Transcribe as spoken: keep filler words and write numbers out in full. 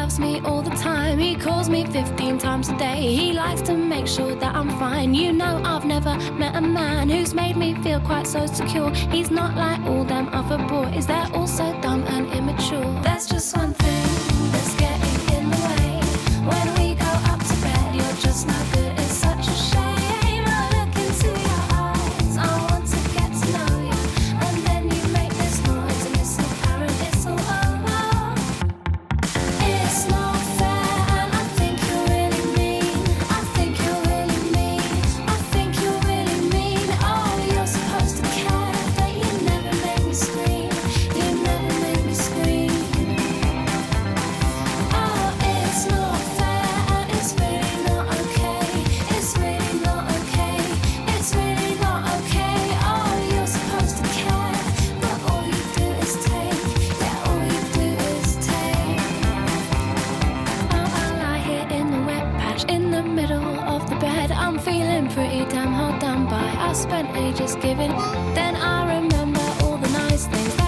loves me all the time. He calls me fifteen times a day. He likes to make sure that I'm fine. You know I've never met a man who's made me feel quite so secure. He's not like all them other boys. They're all so dumb and immature. There's just one thing that's getting in the way. When we go up to bed, you're just no good. It's such a shame. I look into your eyes. I want to get to know you. And then you make this noise and it's apparent it's all over. It's not fair and I think you're really mean. I think you're really mean. I think you're really mean. Oh, you're supposed to care, but you never make me scream. You never make me scream. Oh, it's not fair and it's really not okay. It's really not okay. It's really not okay. Oh, you're supposed to care, but all you do is take. Yeah, all you do is take. Oh, I lie here in the wet patch in the middle of the bed. I'm feeling pretty damn hard done by. I spent ages giving, then I remember all the nice things